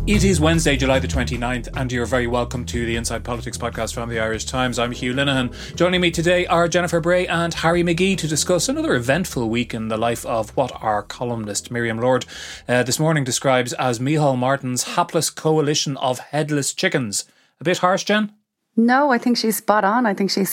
It is Wednesday, July the 29th, and you're very welcome to the Inside Politics podcast from the Irish Times. I'm Hugh Linehan. Joining me today are Jennifer Bray and Harry McGee to discuss another eventful week in the life of what our columnist Miriam Lord this morning describes as Micheál Martin's hapless coalition of headless chickens. A bit harsh, Jen? No, I think she's spot on. I think she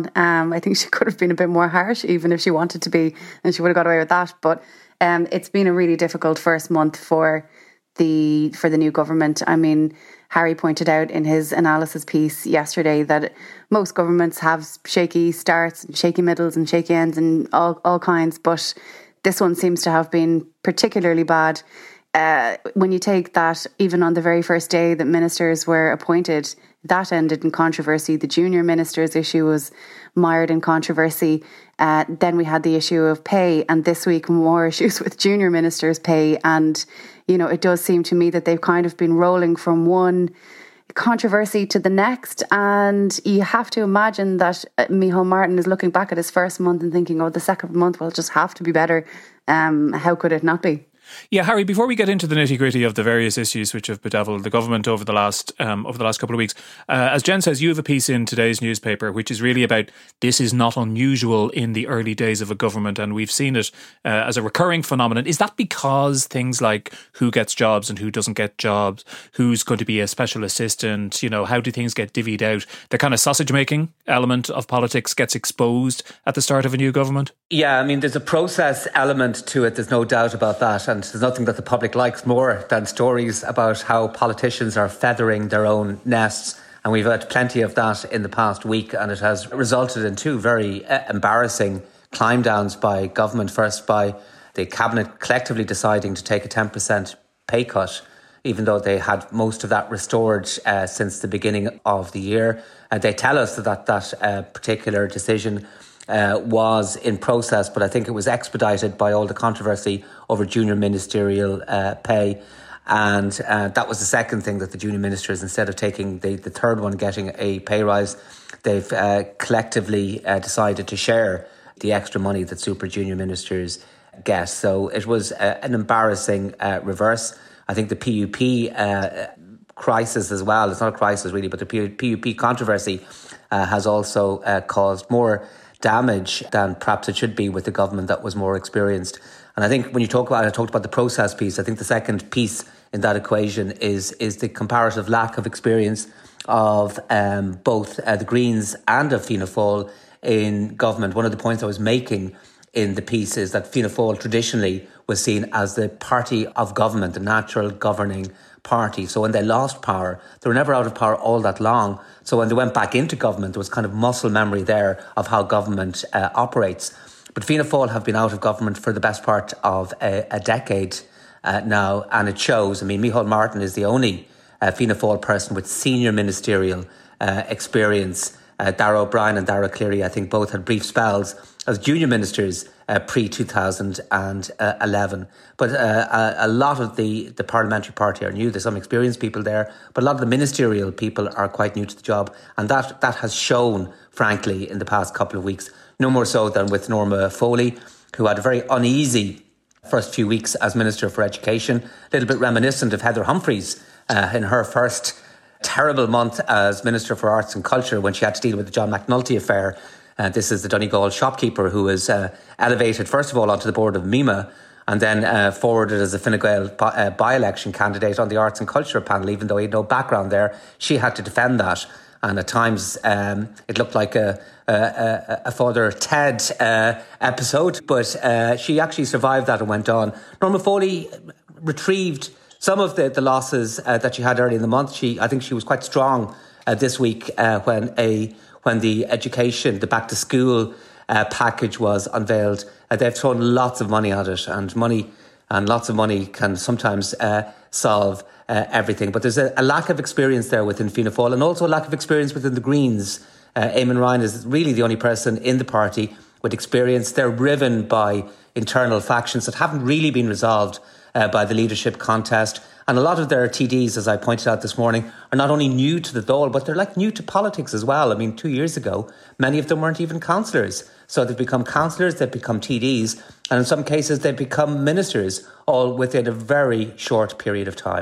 could have been a bit more harsh, even if she wanted to be, and she would have got away with that. But it's been a really difficult first month for the new government. I mean, Harry pointed out in his analysis piece yesterday that most governments have shaky starts, and shaky middles and shaky ends and all kinds, but this one seems to have been particularly bad. When you take that, even on the very first day that ministers were appointed, that ended in controversy. The junior ministers issue was mired in controversy. Then we had the issue of pay, and this week more issues with junior ministers' pay. And, you know, it does seem to me that they've kind of been rolling from one controversy to the next. And you have to imagine that Micheál Martin is looking back at his first month and thinking, oh, the second month will just have to be better. How could it not be? Yeah, Harry, before we get into the nitty-gritty of the various issues which have bedeviled the government over the last couple of weeks, as Jen says, you have a piece in today's newspaper which is really about this is not unusual in the early days of a government, and we've seen it as a recurring phenomenon. Is that because things like who gets jobs and who doesn't get jobs, who's going to be a special assistant, you know, how do things get divvied out, the kind of sausage-making element of politics gets exposed at the start of a new government? Yeah, I mean, there's a process element to it, there's no doubt about that, and there's nothing that the public likes more than stories about how politicians are feathering their own nests. And we've had plenty of that in the past week, and it has resulted in two very embarrassing climb downs by government. First, by the cabinet collectively deciding to take a 10% pay cut, even though they had most of that restored since the beginning of the year. They tell us that particular decision was in process, but I think it was expedited by all the controversy over junior ministerial pay. And that was the second thing, that the junior ministers, instead of taking the third one, getting a pay rise, they've collectively decided to share the extra money that super junior ministers get. So it was an embarrassing reverse. I think the PUP crisis as well, it's not a crisis really, but the PUP controversy has also caused more damage than perhaps it should be with the government that was more experienced. And I think when you talked about the process piece, I think the second piece in that equation is the comparative lack of experience of both the Greens and of Fianna Fáil in government. One of the points I was making in the piece is that Fianna Fáil traditionally was seen as the party of government, the natural governing party. So when they lost power, they were never out of power all that long. So when they went back into government, there was kind of muscle memory there of how government operates. But Fianna Fáil have been out of government for the best part of a decade now, and it shows. I mean, Micheál Martin is the only Fianna Fáil person with senior ministerial experience. Darragh O'Brien and Darragh Cleary, I think, both had brief spells as junior ministers pre-2011. But a lot of the parliamentary party are new. There's some experienced people there, but a lot of the ministerial people are quite new to the job. And that has shown, frankly, in the past couple of weeks, no more so than with Norma Foley, who had a very uneasy first few weeks as Minister for Education, a little bit reminiscent of Heather Humphreys in her first terrible month as Minister for Arts and Culture when she had to deal with the John McNulty affair. This is the Donegal shopkeeper who was elevated, first of all, onto the board of MEMA and then forwarded as a Fine Gael by-election candidate on the Arts and Culture panel, even though he had no background there. She had to defend that. And at times it looked like a Father Ted episode, but she actually survived that and went on. Norma Foley retrieved some of the losses that she had early in the month. I think she was quite strong this week when the education, the back to school package was unveiled. They've thrown lots of money at it, and lots of money can sometimes solve everything. But there's a lack of experience there within Fianna Fáil, and also a lack of experience within the Greens. Eamon Ryan is really the only person in the party with experience. They're riven by internal factions that haven't really been resolved by the leadership contest. And a lot of their TDs, as I pointed out this morning, are not only new to the Dáil, but they're like new to politics as well. I mean, 2 years ago, many of them weren't even councillors. So they've become councillors, they've become TDs, and in some cases they've become ministers, all within a very short period of time.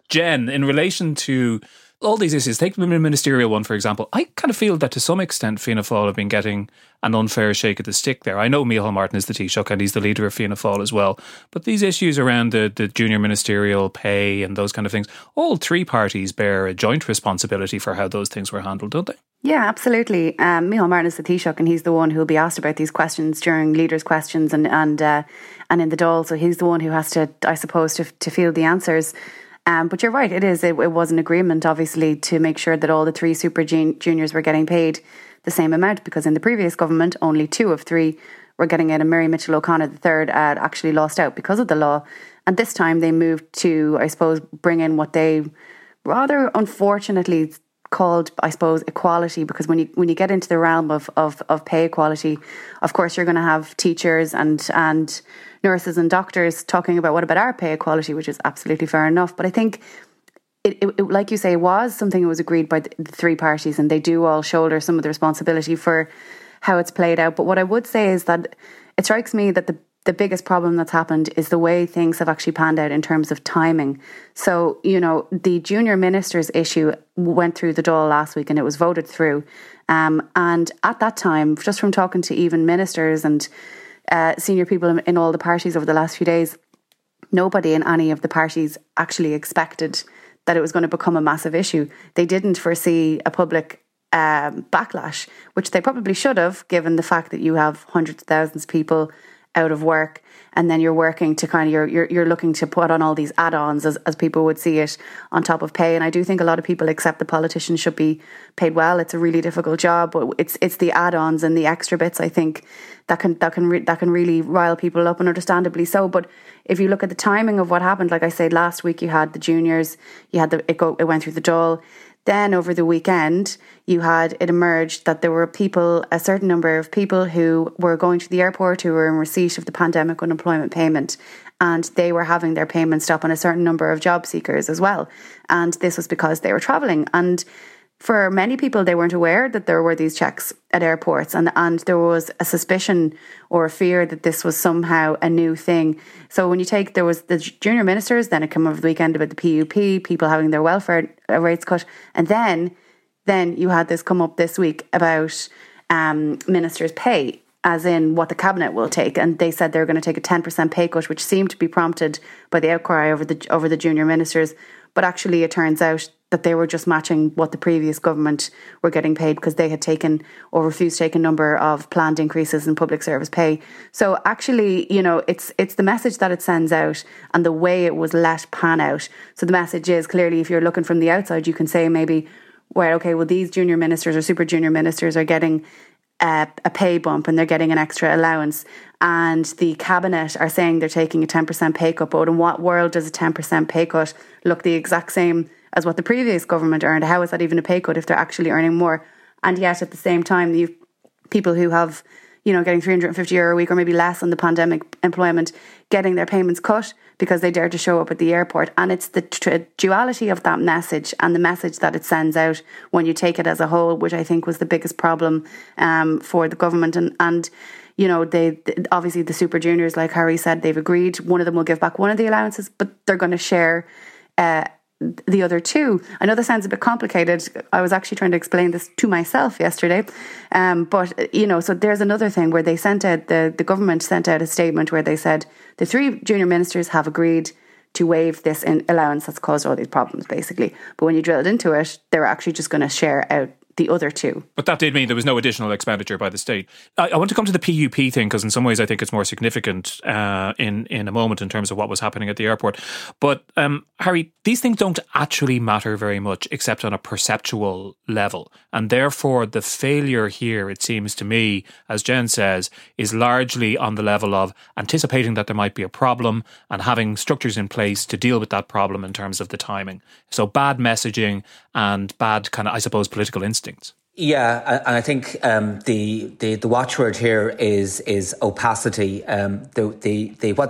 Jen, in relation to all these issues, take the ministerial one, for example, I kind of feel that to some extent Fianna Fáil have been getting an unfair shake of the stick there. I know Micheál Martin is the Taoiseach and he's the leader of Fianna Fáil as well, but these issues around the junior ministerial pay and those kind of things, all three parties bear a joint responsibility for how those things were handled, don't they? Yeah, absolutely. Micheál Martin is the Taoiseach and he's the one who will be asked about these questions during leaders' questions and in the Dáil. So he's the one who has to, I suppose, to field the answers. But you're right, it was an agreement, obviously, to make sure that all the three super juniors were getting paid the same amount, because in the previous government, only 2 of 3 were getting it, and Mary Mitchell O'Connor III had actually lost out because of the law. And this time they moved to, I suppose, bring in what they rather unfortunately called, I suppose, equality, because when you get into the realm of pay equality, of course you're going to have teachers and nurses and doctors talking about what about our pay equality, which is absolutely fair enough. But I think it like you say, was something that was agreed by the three parties, and they do all shoulder some of the responsibility for how it's played out. But what I would say is that it strikes me that the biggest problem that's happened is the way things have actually panned out in terms of timing. So, the junior ministers issue went through the Dáil last week and it was voted through. And at that time, just from talking to even ministers and senior people in all the parties over the last few days, nobody in any of the parties actually expected that it was going to become a massive issue. They didn't foresee a public backlash, which they probably should have, given the fact that you have hundreds of thousands of people out of work, and then you're working to you're looking to put on all these add-ons, as people would see it, on top of pay. And I do think a lot of people accept the politicians should be paid well. It's a really difficult job, but it's the add-ons and the extra bits, I think, that can really rile people up, and understandably so. But if you look at the timing of what happened, like I said, last week you had the juniors, you had it went through the Dáil. Then over the weekend, it emerged that there were a certain number of people who were going to the airport who were in receipt of the pandemic unemployment payment, and they were having their payment stop on a certain number of job seekers as well. And this was because they were travelling. And for many people, they weren't aware that there were these checks at airports, and there was a suspicion or a fear that this was somehow a new thing. So when there was the junior ministers, then it came over the weekend about the PUP, people having their welfare rates cut, and then you had this come up this week about ministers' pay, as in what the cabinet will take, and they said they're going to take a 10% pay cut, which seemed to be prompted by the outcry over the junior ministers. But actually, it turns out that they were just matching what the previous government were getting paid, because they had taken or refused to take a number of planned increases in public service pay. So actually, it's the message that it sends out and the way it was let pan out. So the message is, clearly, if you're looking from the outside, you can say maybe, well, these junior ministers or super junior ministers are getting a pay bump and they're getting an extra allowance, and the cabinet are saying they're taking a 10% pay cut. But in what world does a 10% pay cut look the exact same as what the previous government earned? How is that even a pay cut if they're actually earning more? And yet at the same time, you've people who have, getting €350 a week or maybe less on the pandemic employment, getting their payments cut because they dared to show up at the airport. And it's the duality of that message and the message that it sends out when you take it as a whole, which I think was the biggest problem for the government. And they obviously, the super juniors, like Harry said, they've agreed. One of them will give back one of the allowances, but they're going to share the other 2. I know this sounds a bit complicated. I was actually trying to explain this to myself yesterday. But so there's another thing where they sent out, the government sent out a statement where they said the 3 junior ministers have agreed to waive this allowance that's caused all these problems, basically. But when you drilled into it, they were actually just going to share out the other 2. But that did mean there was no additional expenditure by the state. I want to come to the PUP thing, because in some ways I think it's more significant in a moment in terms of what was happening at the airport. But Harry, these things don't actually matter very much except on a perceptual level. And therefore the failure here, it seems to me, as Jen says, is largely on the level of anticipating that there might be a problem and having structures in place to deal with that problem in terms of the timing. So bad messaging and bad kind of, I suppose, political instincts. Yeah, and I think the watchword here is opacity. What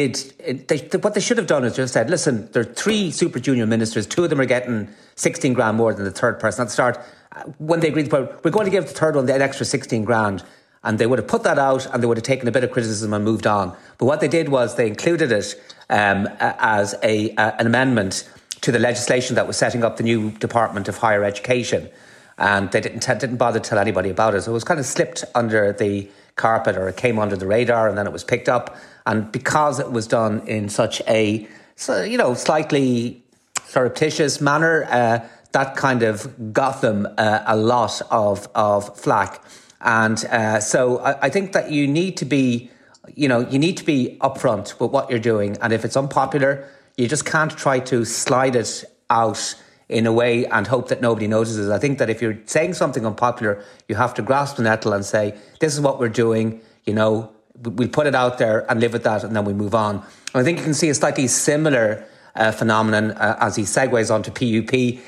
they should have done is just said, listen, there are 3 super junior ministers. 2 of them are getting 16 grand more than the third person at the start. When they agreed, we're going to give the third one an extra 16 grand. And they would have put that out and they would have taken a bit of criticism and moved on. But what they did was they included it as an amendment to the legislation that was setting up the new Department of Higher Education. And they didn't bother to tell anybody about it. So it was kind of slipped under the carpet, or it came under the radar, and then it was picked up. And because it was done in such a, slightly surreptitious manner, that kind of got them a lot of flack. And so I think that you need to be upfront with what you're doing. And if it's unpopular, you just can't try to slide it out in a way and hope that nobody notices. I think that if you're saying something unpopular, you have to grasp the nettle and say, this is what we're doing, we'll put it out there and live with that, and then we move on. And I think you can see a slightly similar phenomenon as he segues onto PUP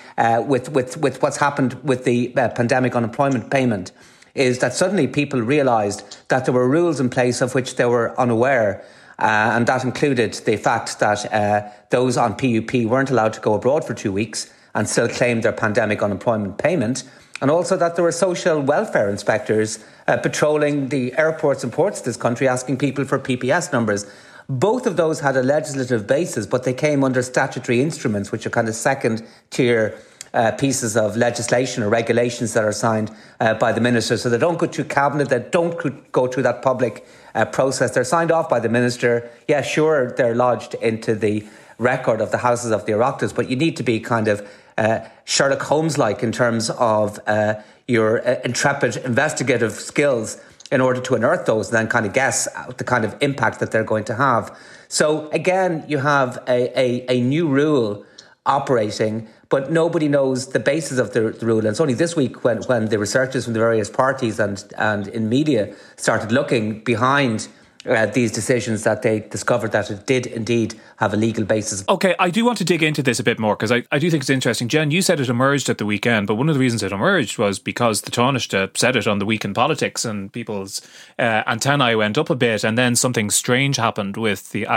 with what's happened with the pandemic unemployment payment, is that suddenly people realised that there were rules in place of which they were unaware. And that included the fact that those on PUP weren't allowed to go abroad for 2 weeks and still claim their pandemic unemployment payment. And also that there were social welfare inspectors patrolling the airports and ports of this country asking people for PPS numbers. Both of those had a legislative basis, but they came under statutory instruments, which are kind of second tier pieces of legislation or regulations that are signed by the minister. So they don't go through cabinet, they don't go through that public process. They're signed off by the minister. Yeah, sure, they're lodged into the record of the Houses of the Oireachtas, but you need to be kind of Sherlock Holmes-like in terms of your intrepid investigative skills in order to unearth those and then kind of guess the kind of impact that they're going to have. So again, you have a new rule operating, but nobody knows the basis of the rule. And it's only this week when the researchers from the various parties and in media started looking behind these decisions that they discovered that it did indeed have a legal basis. Okay, I do want to dig into this a bit more because I do think it's interesting. Jen, you said it emerged at the weekend, but one of the reasons it emerged was because the Taoiseach said it on the Week in Politics and people's antennae went up a bit, and then something strange happened with the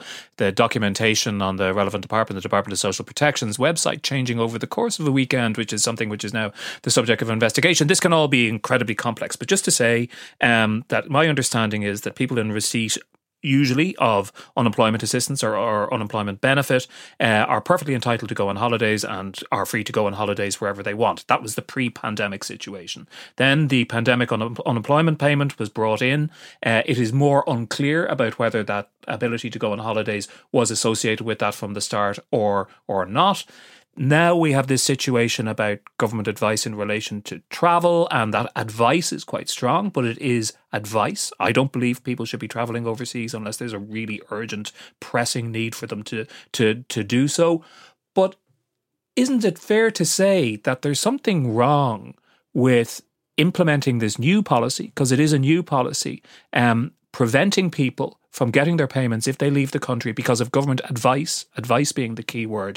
documentation on the relevant department, the Department of Social Protection's website, changing over the course of the weekend, which is something which is now the subject of investigation. This can all be incredibly complex, but just to say that my understanding is that people in receipt usually of unemployment assistance or unemployment benefit are perfectly entitled to go on holidays and are free to go on holidays wherever they want. That was the pre-pandemic situation. Then the pandemic unemployment payment was brought in. It is more unclear about whether that ability to go on holidays was associated with that from the start or not. Now we have this situation about government advice in relation to travel, and that advice is quite strong, but it is advice. I don't believe people should be travelling overseas unless there's a really urgent, pressing need for them to do so. But isn't it fair to say that there's something wrong with implementing this new policy, because it is a new policy, preventing people from getting their payments if they leave the country because of government advice being the key word,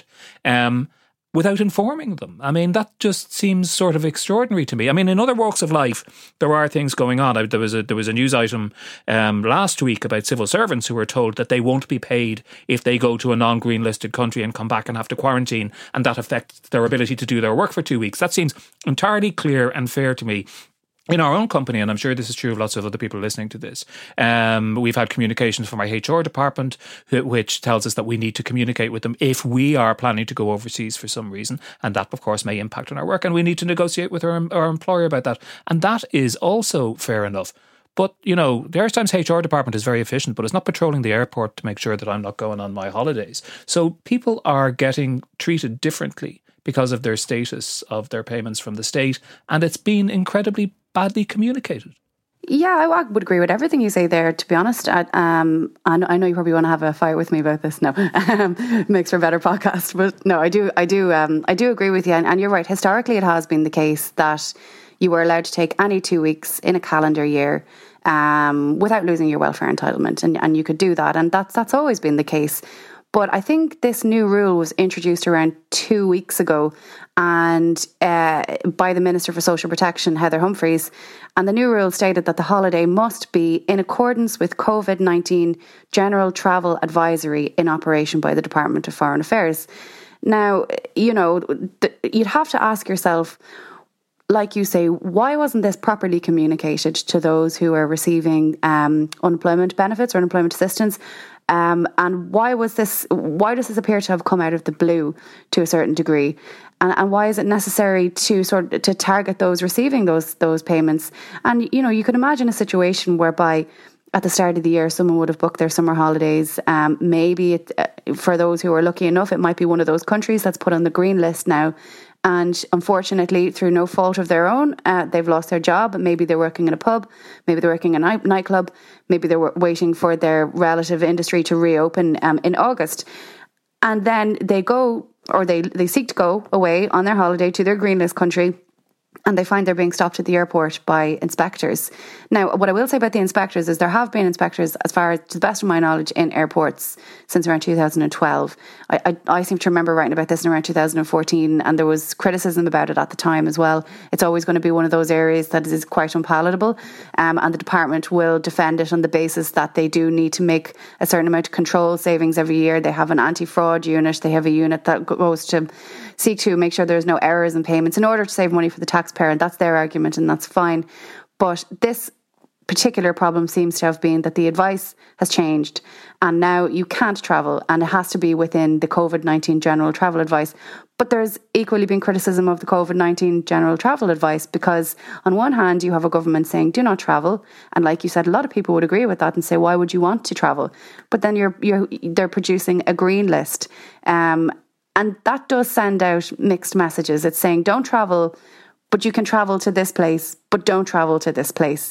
without informing them? I mean, that just seems sort of extraordinary to me. I mean, in other walks of life, there are things going on. There was a news item last week about civil servants who were told that they won't be paid if they go to a non-green listed country and come back and have to quarantine, and that affects their ability to do their work for 2 weeks. That seems entirely clear and fair to me. In our own company, and I'm sure this is true of lots of other people listening to this, we've had communications from our HR department which tells us that we need to communicate with them if we are planning to go overseas for some reason, and that of course may impact on our work, and we need to negotiate with our employer about that, and that is also fair enough. But, the Irish Times HR department is very efficient, but it's not patrolling the airport to make sure that I'm not going on my holidays. So people are getting treated differently because of their status of their payments from the state, and it's been incredibly badly communicated. Yeah, I would agree with everything you say there, to be honest. I know you probably want to have a fight with me about this. No, makes for a better podcast. But no, I do agree with you. And you're right. Historically, it has been the case that you were allowed to take any 2 weeks in a calendar year without losing your welfare entitlement. And you could do that. And that's always been the case. But I think this new rule was introduced around 2 weeks ago and by the Minister for Social Protection, Heather Humphreys. And the new rule stated that the holiday must be in accordance with COVID-19 General Travel Advisory in operation by the Department of Foreign Affairs. Now, you'd have to ask yourself, like you say, why wasn't this properly communicated to those who are receiving unemployment benefits or unemployment assistance? And why does this appear to have come out of the blue to a certain degree? And why is it necessary to to target those receiving those payments? And, you can imagine a situation whereby at the start of the year, someone would have booked their summer holidays. Maybe for those who are lucky enough, it might be one of those countries that's put on the green list now. And unfortunately, through no fault of their own, they've lost their job. Maybe they're working in a pub. Maybe they're working in a nightclub. Maybe they're waiting for their relative industry to reopen in August. And then they go, or they seek to go away on their holiday to their green list country, and they find they're being stopped at the airport by inspectors. Now, what I will say about the inspectors is there have been inspectors, as far as to the best of my knowledge, in airports since around 2012. I seem to remember writing about this in around 2014, and there was criticism about it at the time as well. It's always going to be one of those areas that is quite unpalatable, and the department will defend it on the basis that they do need to make a certain amount of control savings every year. They have an anti-fraud unit. They have a unit that goes to seek to make sure there's no errors in payments in order to save money for the taxpayer, and that's their argument, and that's fine. But this particular problem seems to have been that the advice has changed, and now you can't travel, and it has to be within the COVID-19 general travel advice. But there's equally been criticism of the COVID-19 general travel advice, because on one hand you have a government saying do not travel, and like you said, a lot of people would agree with that and say why would you want to travel? But then they're producing a green list, and that does send out mixed messages. It's saying don't travel, but you can travel to this place, but don't travel to this place.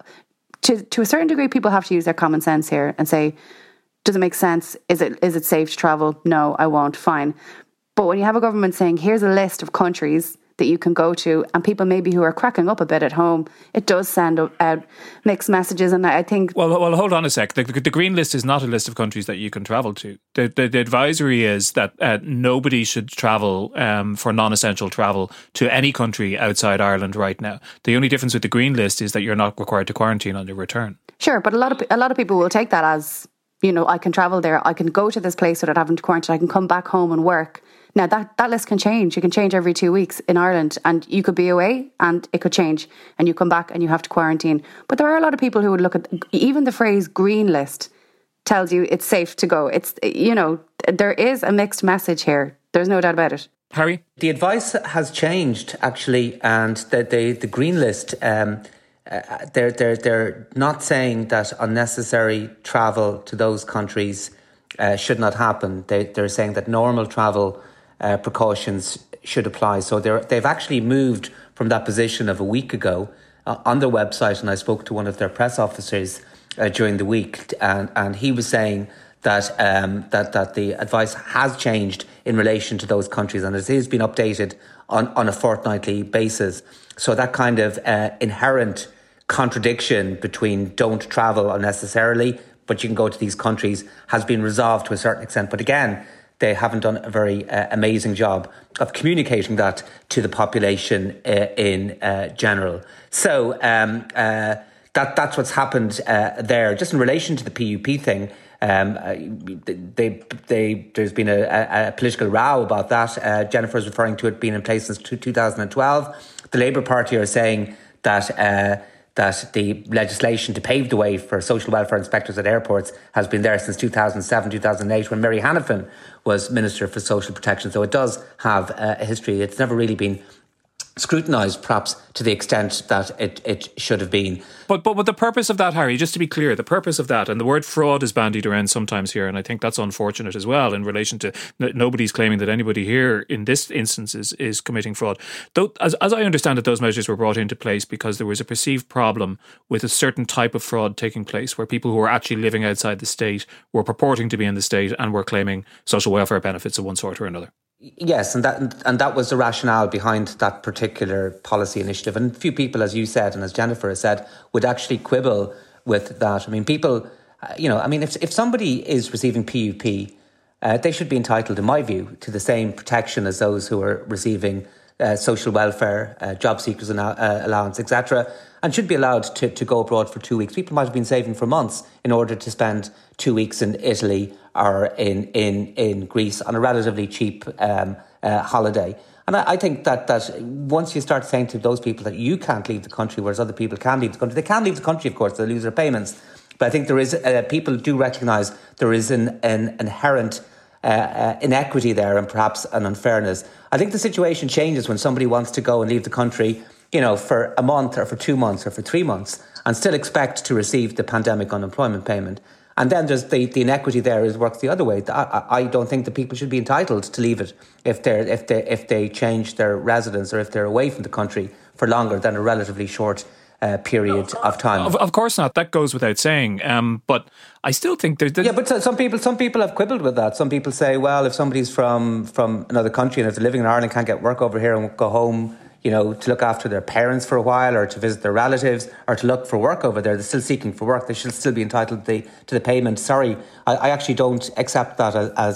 To a certain degree, people have to use their common sense here and say, does it make sense? Is it safe to travel? No, I won't. Fine. But when you have a government saying, here's a list of countries that you can go to, and people maybe who are cracking up a bit at home, it does send out mixed messages. And I think... Well, hold on a sec. The green list is not a list of countries that you can travel to. The advisory is that nobody should travel for non-essential travel to any country outside Ireland right now. The only difference with the green list is that you're not required to quarantine on your return. Sure, but a lot of people will take that as, I can travel there, I can go to this place without having to quarantine, I can come back home and work. Now, that list can change. You can change every 2 weeks in Ireland, and you could be away and it could change, and you come back and you have to quarantine. But there are a lot of people who would look at, even the phrase green list tells you it's safe to go. It's, there is a mixed message here. There's no doubt about it. Harry? The advice has changed, actually, and the green list, they're not saying that unnecessary travel to those countries should not happen. They're saying that normal travel precautions should apply. So they've actually moved from that position of a week ago on their website, and I spoke to one of their press officers during the week, and he was saying that that the advice has changed in relation to those countries, and it has been updated on a fortnightly basis. So that kind of inherent contradiction between don't travel unnecessarily, but you can go to these countries, has been resolved to a certain extent. But again, they haven't done a very amazing job of communicating that to the population in general. So that's what's happened there. Just in relation to the PUP thing, there's been a political row about that. Jennifer's referring to it being in place since 2012. The Labour Party are saying that the legislation to pave the way for social welfare inspectors at airports has been there since 2007, 2008, when Mary Hanafin was Minister for Social Protection. So it does have a history. It's never really been scrutinised, perhaps, to the extent that it should have been. But the purpose of that, Harry, just to be clear, the purpose of that, and the word fraud is bandied around sometimes here, and I think that's unfortunate as well in relation to nobody's claiming that anybody here in this instance is committing fraud. Though, as I understand it, those measures were brought into place because there was a perceived problem with a certain type of fraud taking place where people who were actually living outside the state were purporting to be in the state and were claiming social welfare benefits of one sort or another. Yes, and that was the rationale behind that particular policy initiative. And a few people, as you said, and as Jennifer has said, would actually quibble with that. I mean, people, if somebody is receiving PUP, they should be entitled, in my view, to the same protection as those who are receiving social welfare, job seekers allowance, etc., and should be allowed to go abroad for 2 weeks. People might have been saving for months in order to spend 2 weeks in Italy or in Greece on a relatively cheap holiday. And I think that once you start saying to those people that you can't leave the country, whereas other people can leave the country, they can leave the country, of course, they lose their payments. But I think there is people do recognise there is an inherent inequity there and perhaps an unfairness. I think the situation changes when somebody wants to go and leave the country, for a month or for 2 months or for 3 months and still expect to receive the pandemic unemployment payment. And then there's the inequity there works the other way. I don't think that people should be entitled to leave it if they change their residence or if they're away from the country for longer than a relatively short period of time. Of course not. That goes without saying. But I still think there's... Yeah, but some people have quibbled with that. Some people say, well, if somebody's from another country and if they're living in Ireland, can't get work over here and go home, to look after their parents for a while or to visit their relatives or to look for work over there, they're still seeking for work. They should still be entitled to the payment. Sorry, I actually don't accept that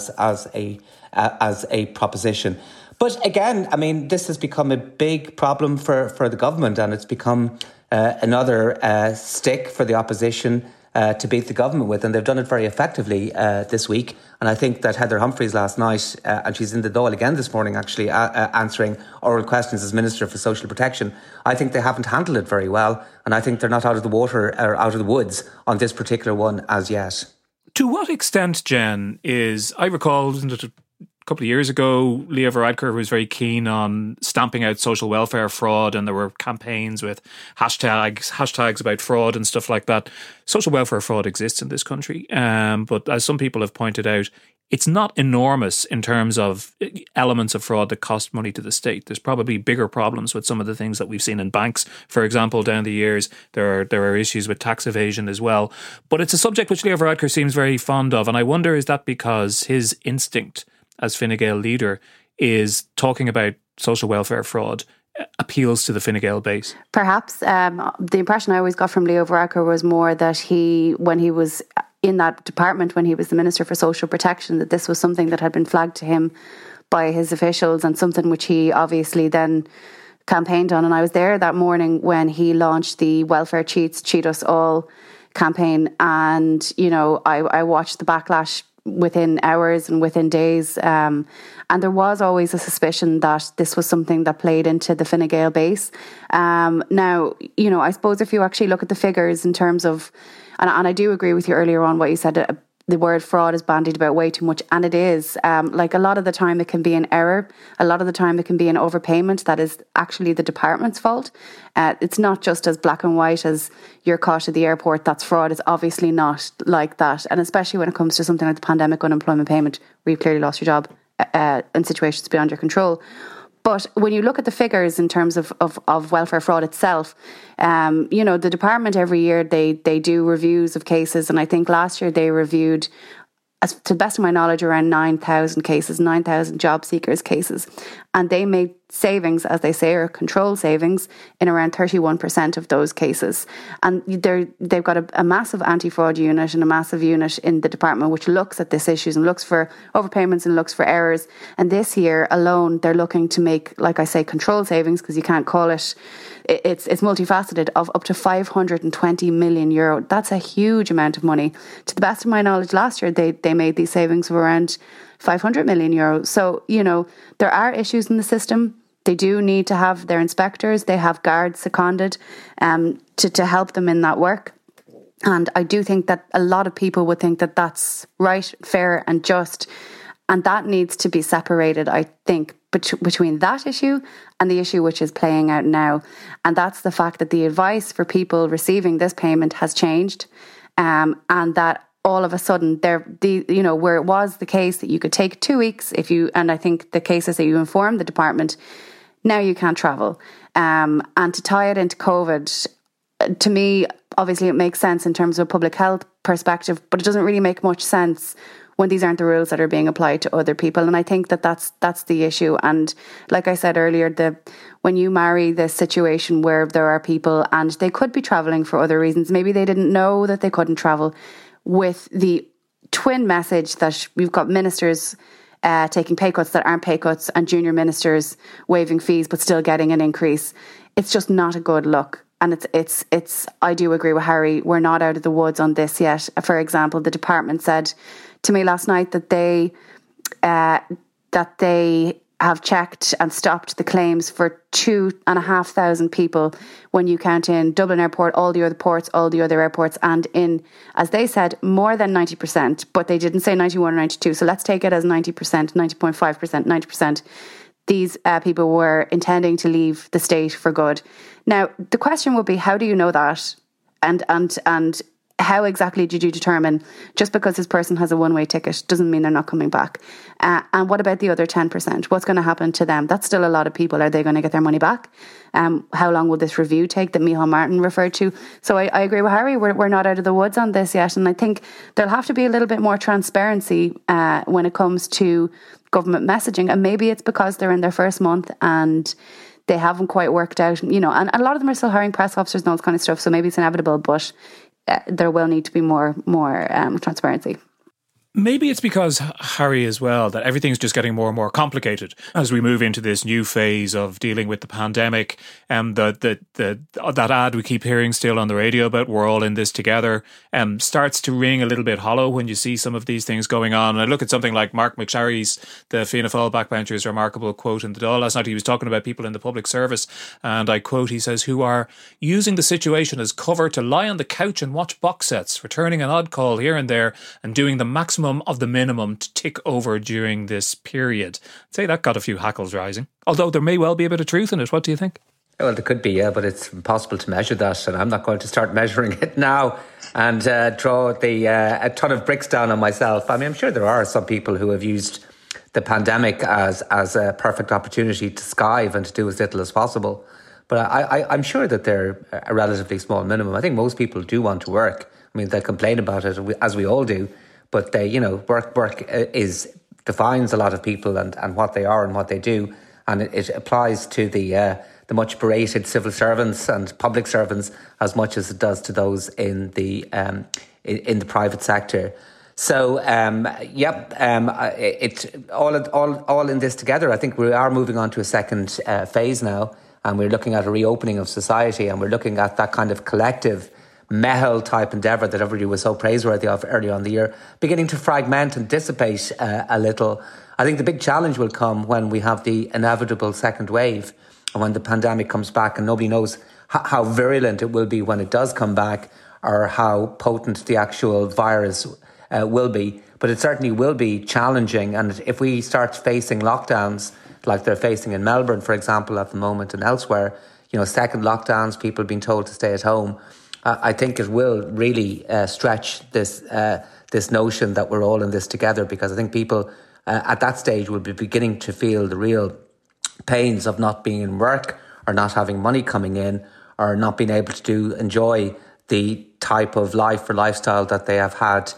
as a proposition. But again, I mean, this has become a big problem for the government, and it's become another stick for the opposition to beat the government with, and they've done it very effectively this week. And I think that Heather Humphreys last night, and she's in the Dáil again this morning actually, answering oral questions as Minister for Social Protection, I think they haven't handled it very well, and I think they're not out of the water or out of the woods on this particular one as yet. To what extent, Jen, I recall, wasn't it a couple of years ago, Leo Varadkar was very keen on stamping out social welfare fraud, and there were campaigns with hashtags about fraud and stuff like that. Social welfare fraud exists in this country, but as some people have pointed out, it's not enormous in terms of elements of fraud that cost money to the state. There's probably bigger problems with some of the things that we've seen in banks, for example, down the years. There are issues with tax evasion as well. But it's a subject which Leo Varadkar seems very fond of, and I wonder, is that because his instinct as Fine Gael leader is talking about social welfare fraud appeals to the Fine Gael base? Perhaps. The impression I always got from Leo Varadkar was more that when he was in that department, when he was the Minister for Social Protection, that this was something that had been flagged to him by his officials and something which he obviously then campaigned on. And I was there that morning when he launched the Welfare Cheats, Cheat Us All campaign. And, I watched the backlash within hours and within days. And there was always a suspicion that this was something that played into the Fine Gael base. Now, I suppose if you actually look at the figures in terms of, and I do agree with you earlier on what you said, the word fraud is bandied about way too much, and it is. Like a lot of the time it can be an error. A lot of the time it can be an overpayment that is actually the department's fault. It's not just as black and white as you're caught at the airport, that's fraud. It's obviously not like that. And especially when it comes to something like the pandemic unemployment payment, where you clearly lost your job in situations beyond your control. But when you look at the figures in terms of welfare fraud itself, the department every year, they do reviews of cases. And I think last year they reviewed, to the best of my knowledge, around 9,000 cases, 9,000 job seekers cases. And they made savings, as they say, or control savings in around 31% of those cases. And they've got a massive anti-fraud unit and a massive unit in the department which looks at these issues and looks for overpayments and looks for errors. And this year alone, they're looking to make, like I say, control savings, because you can't call it, it's multifaceted, of up to €520 million. That's a huge amount of money. To the best of my knowledge, last year they made these savings of around €500 million. So, there are issues in the system. They do need to have their inspectors. They have guards seconded to help them in that work. And I do think that a lot of people would think that that's right, fair and just. And that needs to be separated, I think, between that issue and the issue which is playing out now. And that's the fact that the advice for people receiving this payment has changed, and that all of a sudden, where it was the case that you could take 2 weeks and I think the cases that you informed the department, now you can't travel. And to tie it into COVID, to me, obviously it makes sense in terms of a public health perspective, but it doesn't really make much sense when these aren't the rules that are being applied to other people. And I think that that's the issue. And like I said earlier, when you marry this situation where there are people and they could be travelling for other reasons, maybe they didn't know that they couldn't travel, with the twin message that we've got ministers taking pay cuts that aren't pay cuts and junior ministers waiving fees but still getting an increase, it's just not a good look. And it's. I do agree with Harry. We're not out of the woods on this yet. For example, the department said to me last night that they have checked and stopped the claims for 2,500 people when you count in Dublin Airport, all the other ports, all the other airports, and in, as they said, more than 90%, but they didn't say 91 or 92. So let's take it as 90%, 90.5%, 90%. These people were intending to leave the state for good. Now, the question would be, how do you know that? And how exactly did you determine just because this person has a one-way ticket doesn't mean they're not coming back? And what about the other 10%? What's going to happen to them? That's still a lot of people. Are they going to get their money back? How long will this review take that Micheál Martin referred to? So I agree with Harry. We're not out of the woods on this yet. And I think there'll have to be a little bit more transparency when it comes to government messaging. And maybe it's because they're in their first month and they haven't quite worked out, and a lot of them are still hiring press officers and all this kind of stuff. So maybe it's inevitable, but there will need to be more transparency. Maybe it's because, Harry, as well, that everything's just getting more and more complicated as we move into this new phase of dealing with the pandemic. That ad we keep hearing still on the radio about we're all in this together starts to ring a little bit hollow when you see some of these things going on. And I look at something like Mark McSharry's, the Fianna Fáil backbencher's remarkable quote in the Dáil last night. He was talking about people in the public service, and I quote, he says, who are using the situation as cover to lie on the couch and watch box sets, returning an odd call here and there and doing the maximum of the minimum to tick over during this period. I'd say that got a few hackles rising. Although there may well be a bit of truth in it. What do you think? Well, there could be, yeah, but it's impossible to measure that, and I'm not going to start measuring it now and draw a ton of bricks down on myself. I mean, I'm sure there are some people who have used the pandemic as a perfect opportunity to skive and to do as little as possible. But I'm sure that they're a relatively small minimum. I think most people do want to work. I mean, they complain about it, as we all do. But they, work defines a lot of people and what they are and what they do, and it applies to the much berated civil servants and public servants as much as it does to those in the private sector. So, it's all in this together. I think we are moving on to a second phase now, and we're looking at a reopening of society, and we're looking at that kind of collective Mehel type endeavour that everybody was so praiseworthy of earlier on the year, beginning to fragment and dissipate a little. I think the big challenge will come when we have the inevitable second wave, and when the pandemic comes back, and nobody knows how virulent it will be when it does come back, or how potent the actual virus will be. But it certainly will be challenging, and if we start facing lockdowns like they're facing in Melbourne, for example, at the moment, and elsewhere, second lockdowns, people being told to stay at home, I think it will really stretch this notion that we're all in this together, because I think people at that stage will be beginning to feel the real pains of not being in work, or not having money coming in, or not being able to enjoy the type of life or lifestyle that they have had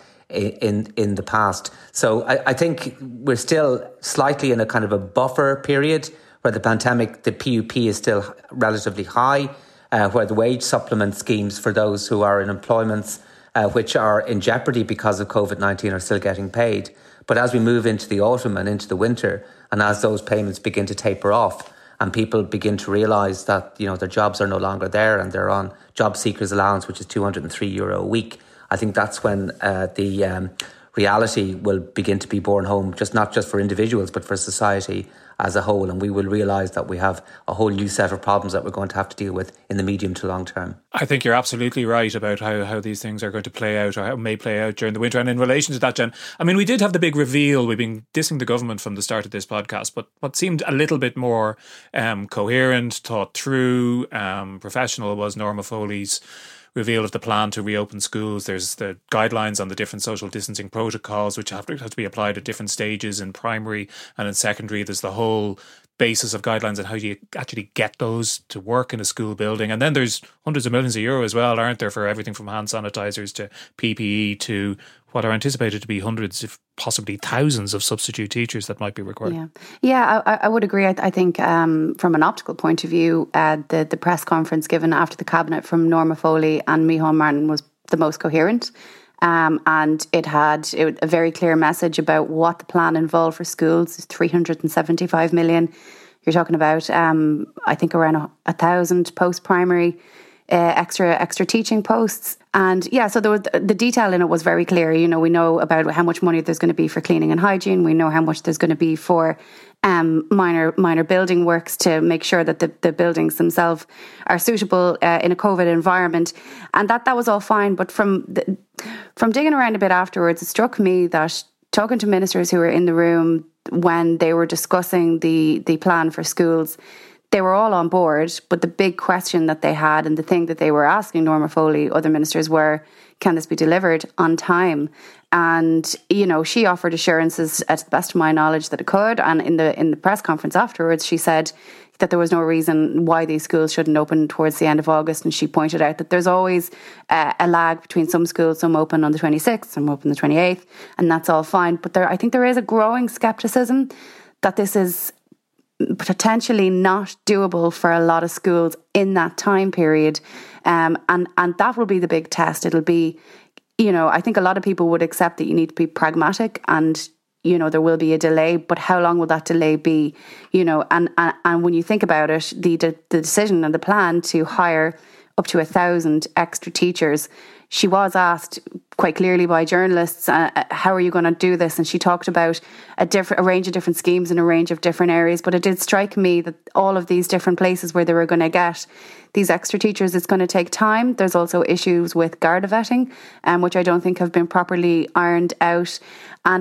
in the past. So I think we're still slightly in a kind of a buffer period where the pandemic, the PUP is still relatively high, where the wage supplement schemes for those who are in employments which are in jeopardy because of COVID-19 are still getting paid. But as we move into the autumn and into the winter, and as those payments begin to taper off, and people begin to realise that their jobs are no longer there, and they're on job seekers allowance, which is €203 a week, I think that's when the reality will begin to be borne home, not just for individuals, but for society as a whole. And we will realise that we have a whole new set of problems that we're going to have to deal with in the medium to long term. I think you're absolutely right about how these things are going to play out, or how may play out during the winter. And in relation to that, Jen, I mean, we did have the big reveal. We've been dissing the government from the start of this podcast, but what seemed a little bit more coherent, thought through, professional was Norma Foley's reveal of the plan to reopen schools. There's the guidelines on the different social distancing protocols, which have to be applied at different stages in primary and in secondary. There's the whole basis of guidelines on how you actually get those to work in a school building. And then there's hundreds of millions of euro as well, aren't there, for everything from hand sanitizers to PPE to what are anticipated to be hundreds, if possibly thousands, of substitute teachers that might be required. Yeah, I would agree. I think from an optical point of view, the press conference given after the Cabinet from Norma Foley and Micheál Martin was the most coherent. And it had a very clear message about what the plan involved for schools. It's 375 million. You're talking about, I think, around 1,000 post-primary extra teaching posts. And yeah, so there was, the detail in it was very clear. You know, we know about how much money there's going to be for cleaning and hygiene. We know how much there's going to be for minor building works to make sure that the buildings themselves are suitable in a COVID environment. And that was all fine. But from digging around a bit afterwards, it struck me that talking to ministers who were in the room when they were discussing the plan for schools, they were all on board, but the big question that they had and the thing that they were asking Norma Foley, other ministers, were, can this be delivered on time? And, you know, she offered assurances, to the best of my knowledge, that it could. And in the press conference afterwards, she said that there was no reason why these schools shouldn't open towards the end of August. And she pointed out that there's always a lag between some schools, some open on the 26th, some open the 28th, and that's all fine. But I think there is a growing scepticism that this is potentially not doable for a lot of schools in that time period. And that will be the big test. It'll be, you know, I think a lot of people would accept that you need to be pragmatic and, you know, there will be a delay, but how long will that delay be? You know, and when you think about it, the decision and the plan to hire up to 1,000 extra teachers, she was asked quite clearly by journalists, how are you going to do this? And she talked about a range of different schemes in a range of different areas. But it did strike me that all of these different places where they were going to get these extra teachers, it's going to take time. There's also issues with Garda vetting, which I don't think have been properly ironed out. And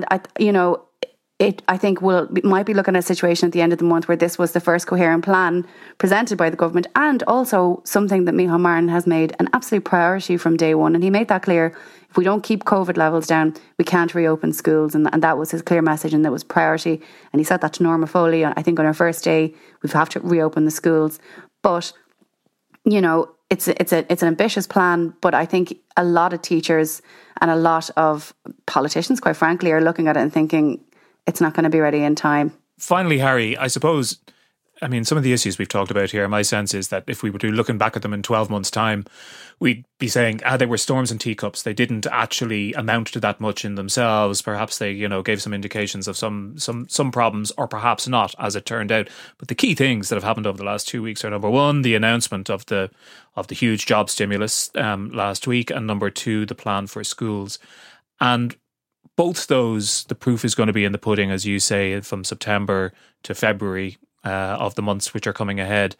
I think might be looking at a situation at the end of the month where this was the first coherent plan presented by the government, and also something that Micheál Martin has made an absolute priority from day one. And he made that clear. If we don't keep COVID levels down, we can't reopen schools. And that was his clear message, and that was priority. And he said that to Norma Foley, I think on her first day, we have to reopen the schools. But, you know, it's an ambitious plan, but I think a lot of teachers and a lot of politicians, quite frankly, are looking at it and thinking, it's not going to be ready in time. Finally, Harry, I suppose, I mean, some of the issues we've talked about here, my sense is that if we were to looking back at them in 12 months' time, we'd be saying, they were storms and teacups. They didn't actually amount to that much in themselves. Perhaps they, you know, gave some indications of some problems, or perhaps not, as it turned out. But the key things that have happened over the last 2 weeks are, number one, the announcement of the huge job stimulus last week, and number two, the plan for schools. And both those, the proof is going to be in the pudding, as you say, from September to February of the months which are coming ahead.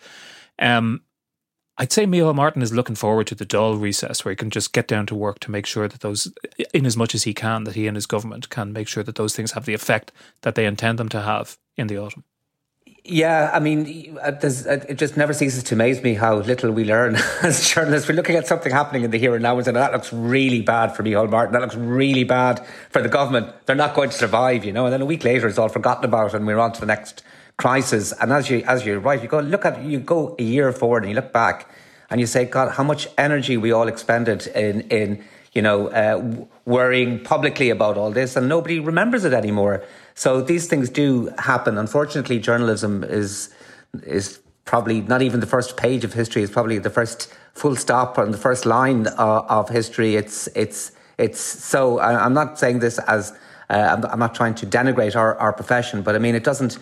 I'd say Micheál Martin is looking forward to the Dáil recess, where he can just get down to work to make sure that those, in as much as he can, that he and his government can make sure that those things have the effect that they intend them to have in the autumn. Yeah, I mean, it just never ceases to amaze me how little we learn as journalists. We're looking at something happening in the here and now and saying, that looks really bad for Micheál Martin, that looks really bad for the government. They're not going to survive, you know. And then a week later, it's all forgotten about and we're on to the next crisis. And as you're right, you go a year forward and you look back and you say, God, how much energy we all expended in worrying publicly about all this, and nobody remembers it anymore. So these things do happen. Unfortunately, journalism is probably not even the first page of history. It's probably the first full stop on the first line of history. It's so. I'm not saying this as I'm not trying to denigrate our profession, but I mean it does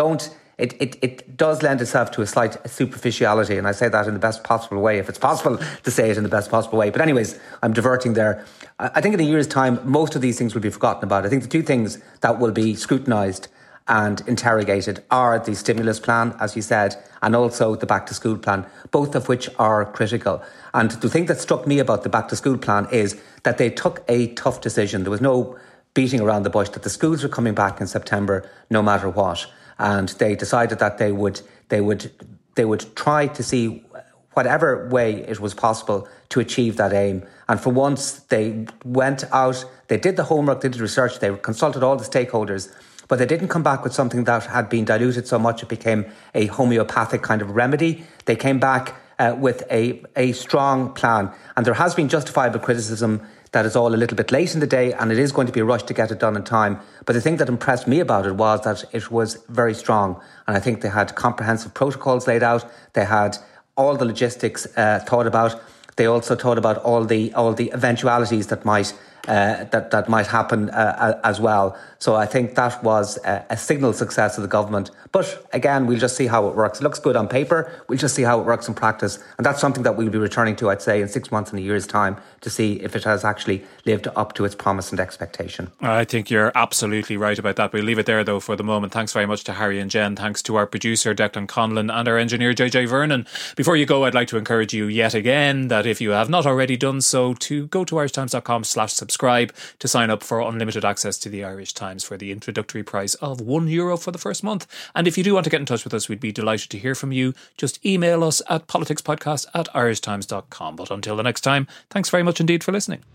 lend itself to a slight superficiality, and I say that in the best possible way, if it's possible to say it in the best possible way. But anyways, I'm diverting there. I think in a year's time, most of these things will be forgotten about. I think the two things that will be scrutinised and interrogated are the stimulus plan, as you said, and also the back to school plan, both of which are critical. And the thing that struck me about the back to school plan is that they took a tough decision. There was no beating around the bush, that the schools were coming back in September no matter what. And they decided that they would try to see whatever way it was possible to achieve that aim. And for once, they went out, they did the homework, they did research, they consulted all the stakeholders, but they didn't come back with something that had been diluted so much it became a homeopathic kind of remedy. They came back with a strong plan. And there has been justifiable criticism that it's all a little bit late in the day and it is going to be a rush to get it done in time. But the thing that impressed me about it was that it was very strong. And I think they had comprehensive protocols laid out. They had all the logistics thought about. They also thought about all the eventualities that might that might happen as well. So I think that was a signal success of the government. But again, we'll just see how it works. It looks good on paper. We'll just see how it works in practice. And that's something that we'll be returning to, I'd say, in 6 months and a year's time to see if it has actually lived up to its promise and expectation. I think you're absolutely right about that. We'll leave it there, though, for the moment. Thanks very much to Harry and Jen. Thanks to our producer, Declan Conlon, and our engineer, JJ Vernon. Before you go, I'd like to encourage you yet again that if you have not already done so, to go to irishtimes.com/subscribe to sign up for unlimited access to the Irish Times for the introductory price of €1 for the first month. And if you do want to get in touch with us, we'd be delighted to hear from you. Just email us at politicspodcast@irishtimes.com. But until the next time, thanks very much indeed for listening.